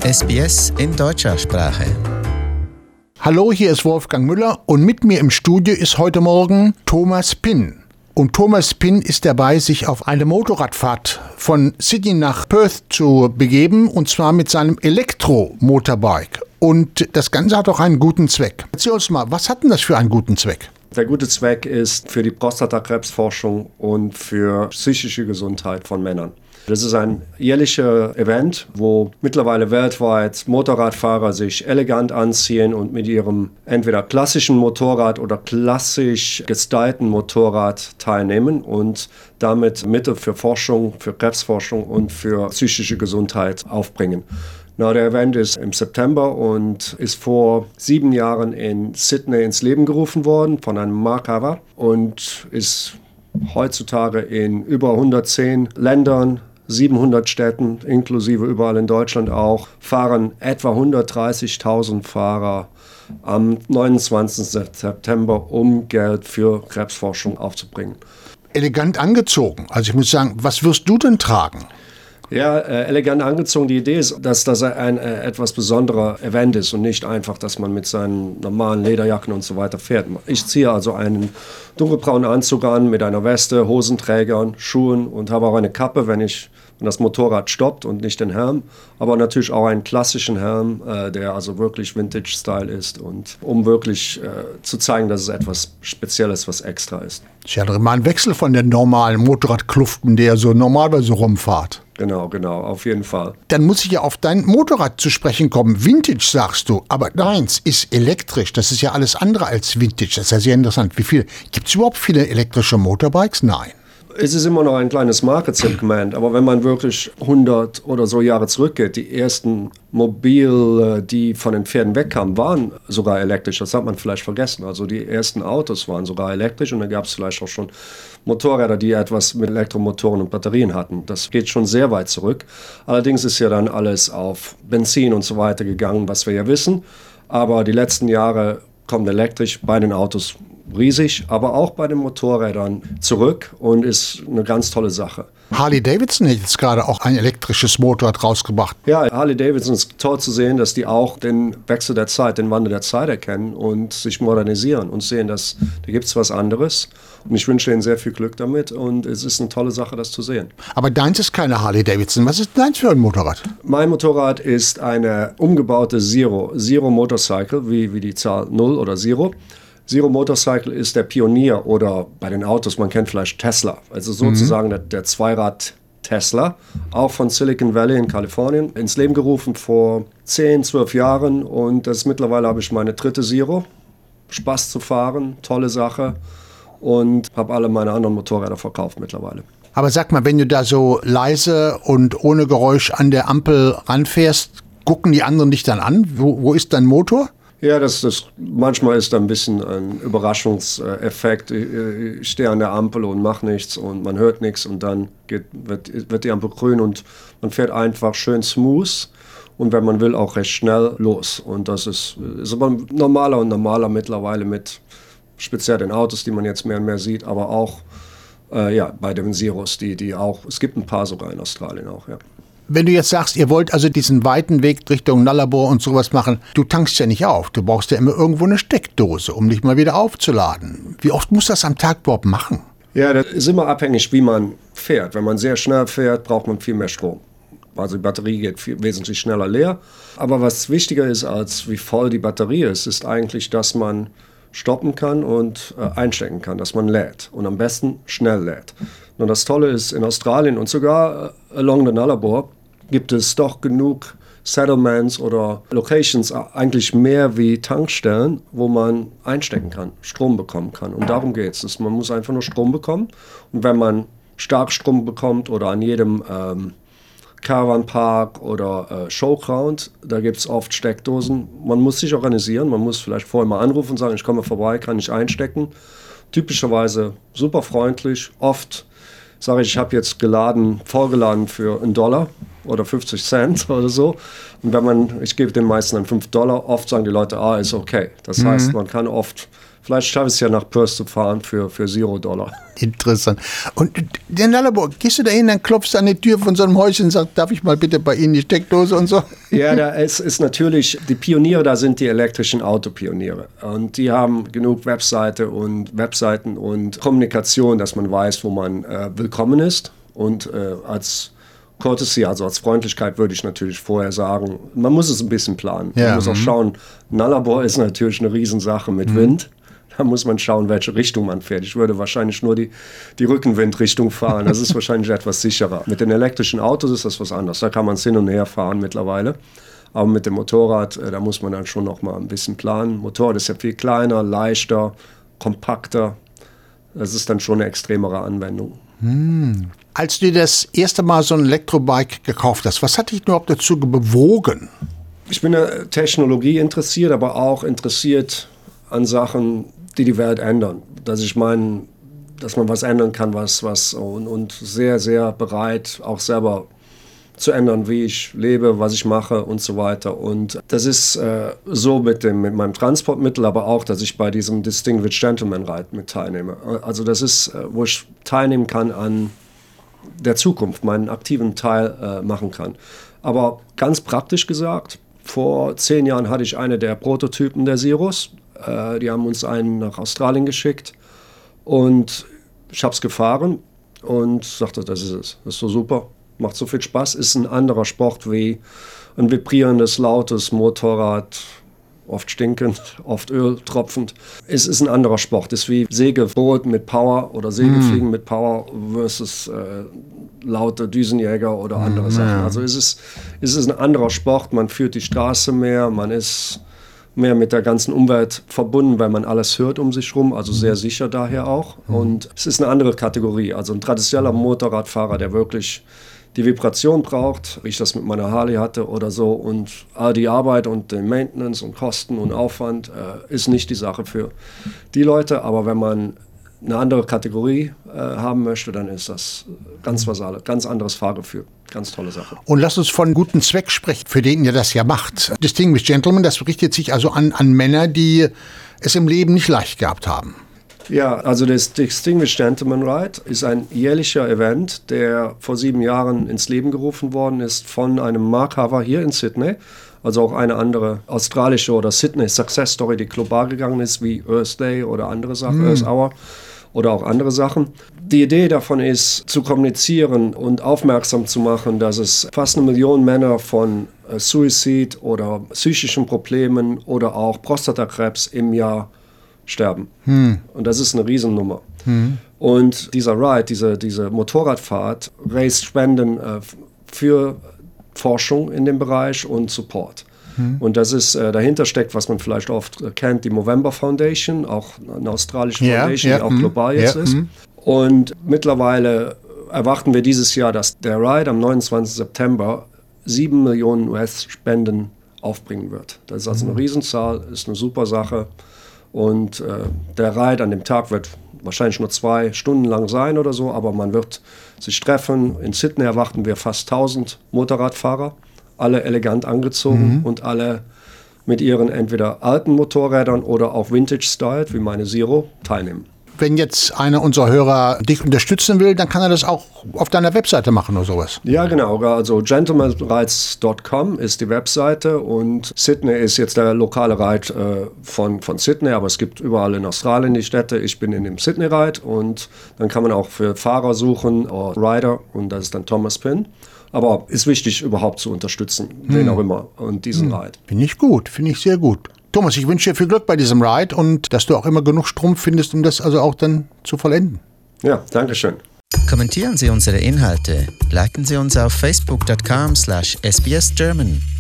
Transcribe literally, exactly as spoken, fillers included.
S B S in deutscher Sprache. Hallo, hier ist Wolfgang Müller und mit mir im Studio ist heute Morgen Thomas Pinn. Und Thomas Pinn ist dabei, sich auf eine Motorradfahrt von Sydney nach Perth zu begeben, und zwar mit seinem Elektro-Motorbike. Und das Ganze hat auch einen guten Zweck. Erzähl uns mal, was hat denn das für einen guten Zweck? Der gute Zweck ist für die Prostatakrebsforschung und für psychische Gesundheit von Männern. Das ist ein jährliches Event, wo mittlerweile weltweit Motorradfahrer sich elegant anziehen und mit ihrem entweder klassischen Motorrad oder klassisch gestylten Motorrad teilnehmen und damit Mittel für Forschung, für Krebsforschung und für psychische Gesundheit aufbringen. Na, der Event ist im September und ist vor sieben Jahren in Sydney ins Leben gerufen worden von einem Mark Haver und ist heutzutage in über hundertzehn Ländern, siebenhundert Städten, inklusive überall in Deutschland auch, fahren etwa hundertdreißigtausend Fahrer am neunundzwanzigsten September, um Geld für Krebsforschung aufzubringen. Elegant angezogen. Also ich muss sagen, was wirst du denn tragen? Ja, äh, elegant angezogen. Die Idee ist, dass das ein äh, etwas besonderer Event ist und nicht einfach, dass man mit seinen normalen Lederjacken und so weiter fährt. Ich ziehe also einen dunkelbraunen Anzug an mit einer Weste, Hosenträgern, Schuhen und habe auch eine Kappe, wenn ich wenn das Motorrad stoppt und nicht den Helm, aber natürlich auch einen klassischen Helm, äh, der also wirklich Vintage-Style ist, und um wirklich äh, zu zeigen, dass es etwas Spezielles, was extra ist. Das ist ja mal ein Wechsel von den normalen Motorradkluften, der so normalerweise rumfahrt. Genau, genau, auf jeden Fall. Dann muss ich ja auf dein Motorrad zu sprechen kommen. Vintage sagst du, aber deins ist elektrisch. Das ist ja alles andere als Vintage. Das ist ja sehr interessant. Wie viel? Gibt es überhaupt viele elektrische Motorbikes? Nein. Es ist immer noch ein kleines Marketsegment, aber wenn man wirklich hundert oder so Jahre zurückgeht, die ersten Mobile, die von den Pferden wegkamen, waren sogar elektrisch. Das hat man vielleicht vergessen. Also die ersten Autos waren sogar elektrisch, und da gab es vielleicht auch schon Motorräder, die etwas mit Elektromotoren und Batterien hatten. Das geht schon sehr weit zurück. Allerdings ist ja dann alles auf Benzin und so weiter gegangen, was wir ja wissen. Aber die letzten Jahre kommt elektrisch bei den Autos riesig, aber auch bei den Motorrädern zurück, und ist eine ganz tolle Sache. Harley Davidson hat jetzt gerade auch ein elektrisches Motorrad rausgebracht. Ja, Harley Davidson ist toll zu sehen, dass die auch den Wechsel der Zeit, den Wandel der Zeit erkennen und sich modernisieren und sehen, dass da gibt es was anderes. Und ich wünsche ihnen sehr viel Glück damit, und es ist eine tolle Sache, das zu sehen. Aber deins ist keine Harley Davidson. Was ist deins für ein Motorrad? Mein Motorrad ist eine umgebaute Zero, Zero Motorcycle, wie, wie die Zahl null oder Zero. Zero Motorcycle ist der Pionier, oder bei den Autos, man kennt vielleicht Tesla, also sozusagen mhm. der, der Zweirad-Tesla, auch von Silicon Valley in Kalifornien, ins Leben gerufen vor zehn, zwölf Jahren, und das mittlerweile habe ich meine dritte Zero. Spaß zu fahren, tolle Sache, und habe alle meine anderen Motorräder verkauft mittlerweile. Aber sag mal, wenn du da so leise und ohne Geräusch an der Ampel ranfährst, gucken die anderen dich dann an? Wo, wo ist dein Motor? Ja, das, das, manchmal ist da ein bisschen ein Überraschungseffekt. Ich, ich stehe an der Ampel und mache nichts und man hört nichts, und dann geht, wird, wird die Ampel grün und man fährt einfach schön smooth und wenn man will auch recht schnell los. Und das ist, ist aber normaler und normaler mittlerweile mit speziell den Autos, die man jetzt mehr und mehr sieht, aber auch äh, ja, bei den Zeros, die, die auch, es gibt ein paar sogar in Australien auch, ja. Wenn du jetzt sagst, ihr wollt also diesen weiten Weg Richtung Nullarbor und sowas machen, du tankst ja nicht auf. Du brauchst ja immer irgendwo eine Steckdose, um dich mal wieder aufzuladen. Wie oft musst du das am Tag überhaupt machen? Ja, das ist immer abhängig, wie man fährt. Wenn man sehr schnell fährt, braucht man viel mehr Strom. Also die Batterie geht viel, wesentlich schneller leer. Aber was wichtiger ist, als wie voll die Batterie ist, ist eigentlich, dass man stoppen kann und äh, einstecken kann, dass man lädt. Und am besten schnell lädt. Und das Tolle ist, in Australien und sogar äh, along the Nullarbor gibt es doch genug Settlements oder Locations, eigentlich mehr wie Tankstellen, wo man einstecken kann, Strom bekommen kann. Und darum geht es. Man muss einfach nur Strom bekommen. Und wenn man Starkstrom bekommt oder an jedem ähm, Caravan-Park oder äh, Showground, da gibt es oft Steckdosen. Man muss sich organisieren, man muss vielleicht vorher mal anrufen und sagen, ich komme vorbei, kann ich einstecken. Typischerweise super freundlich, oft sage ich, ich habe jetzt geladen, vollgeladen für einen Dollar oder fünfzig Cent oder so. Und wenn man, ich gebe den meisten dann fünf Dollar, oft sagen die Leute, ah, ist okay. Das mhm. heißt, man kann oft Vielleicht schaffe ich es ja nach Perth zu fahren für, für Zero Dollar. Interessant. Und der Nullarbor, gehst du da hin, dann klopfst du an die Tür von so einem Häuschen und sagst, darf ich mal bitte bei Ihnen die Steckdose und so? Ja, da ist, ist natürlich, die Pioniere, da sind die elektrischen Autopioniere. Und die haben genug Webseite und Webseiten und Kommunikation, dass man weiß, wo man äh, willkommen ist. Und äh, als Courtesy, also als Freundlichkeit würde ich natürlich vorher sagen, man muss es ein bisschen planen. Ja. Man muss auch schauen, Nullarbor ist natürlich eine Riesensache mit mhm. Wind. Da muss man schauen, welche Richtung man fährt. Ich würde wahrscheinlich nur die, die Rückenwindrichtung fahren. Das ist wahrscheinlich etwas sicherer. Mit den elektrischen Autos ist das was anderes. Da kann man es hin und her fahren mittlerweile. Aber mit dem Motorrad, da muss man dann schon noch mal ein bisschen planen. Motorrad ist ja viel kleiner, leichter, kompakter. Das ist dann schon eine extremere Anwendung. Hm. Als du das erste Mal so ein Elektrobike gekauft hast, was hat dich überhaupt dazu bewogen? Ich bin ja Technologie interessiert, aber auch interessiert an Sachen, die die Welt ändern. Dass ich meine, dass man was ändern kann, was, was und, und sehr, sehr bereit, auch selber zu ändern, wie ich lebe, was ich mache und so weiter. Und das ist äh, so mit, dem, mit meinem Transportmittel, aber auch, dass ich bei diesem Distinguished Gentleman Ride mit teilnehme. Also das ist, äh, wo ich teilnehmen kann an der Zukunft, meinen aktiven Teil äh, machen kann. Aber ganz praktisch gesagt, vor zehn Jahren hatte ich eine der Prototypen der Zeros. Äh, die haben uns einen nach Australien geschickt und ich habe es gefahren und sagte, das ist es, das ist so super, macht so viel Spaß, ist ein anderer Sport wie ein vibrierendes, lautes Motorrad, oft stinkend, oft öltropfend. Es ist ein anderer Sport, es ist wie Segelboot mit Power oder Segelfliegen mm. mit Power versus äh, laute Düsenjäger oder andere mm, Sachen. Ja. Also es ist, es ist ein anderer Sport, man führt die Straße mehr, man ist mehr mit der ganzen Umwelt verbunden, weil man alles hört um sich rum, also sehr sicher daher auch. Und es ist eine andere Kategorie, also ein traditioneller Motorradfahrer, der wirklich die Vibration braucht, wie ich das mit meiner Harley hatte oder so, und all die Arbeit und den Maintenance und Kosten und Aufwand äh, ist nicht die Sache für die Leute, aber wenn man eine andere Kategorie äh, haben möchte, dann ist das ganz was anderes, ganz anderes Fahrgefühl. Ganz tolle Sache. Und lass uns von guten Zweck sprechen, für den ihr das ja macht. Distinguished Gentleman, das richtet sich also an, an Männer, die es im Leben nicht leicht gehabt haben. Ja, also das Distinguished Gentleman Ride ist ein jährlicher Event, der vor sieben Jahren ins Leben gerufen worden ist von einem Markhaver hier in Sydney. Also auch eine andere australische oder Sydney Success Story, die global gegangen ist, wie Earth Day oder andere Sachen, mm. Earth Hour oder auch andere Sachen. Die Idee davon ist, zu kommunizieren und aufmerksam zu machen, dass es fast eine Million Männer von äh, Suizid oder psychischen Problemen oder auch Prostatakrebs im Jahr sterben. Hm. Und das ist eine Riesennummer. Hm. Und dieser Ride, diese, diese Motorradfahrt, raised Spenden äh, für Forschung in dem Bereich und Support. Hm. Und das ist, äh, dahinter steckt, was man vielleicht oft äh, kennt, die Movember Foundation, auch eine australische ja, Foundation, ja, die auch hm. global jetzt ja, ist. Hm. Und mittlerweile erwarten wir dieses Jahr, dass der Ride am neunundzwanzigsten September sieben Millionen U S-Spenden aufbringen wird. Das ist also eine Riesenzahl, ist eine super Sache. Und äh, der Ride an dem Tag wird wahrscheinlich nur zwei Stunden lang sein oder so, aber man wird sich treffen. In Sydney erwarten wir fast tausend Motorradfahrer, alle elegant angezogen mhm. und alle mit ihren entweder alten Motorrädern oder auch Vintage-Style, wie meine Zero, teilnehmen. Wenn jetzt einer unserer Hörer dich unterstützen will, dann kann er das auch auf deiner Webseite machen oder sowas. Ja, genau. Also gentleman rides dot com ist die Webseite und Sydney ist jetzt der lokale Ride äh, von, von Sydney, aber es gibt überall in Australien die Städte. Ich bin in dem Sydney Ride und dann kann man auch für Fahrer suchen oder Rider und das ist dann Thomas Pinn. Aber ist wichtig, überhaupt zu unterstützen, hm. wen auch immer, und diesen hm. Ride. Finde ich gut, finde ich sehr gut. Thomas, ich wünsche dir viel Glück bei diesem Ride und dass du auch immer genug Strom findest, um das also auch dann zu vollenden. Ja, danke schön. Kommentieren Sie unsere Inhalte, liken Sie uns auf facebook dot com slash S B S German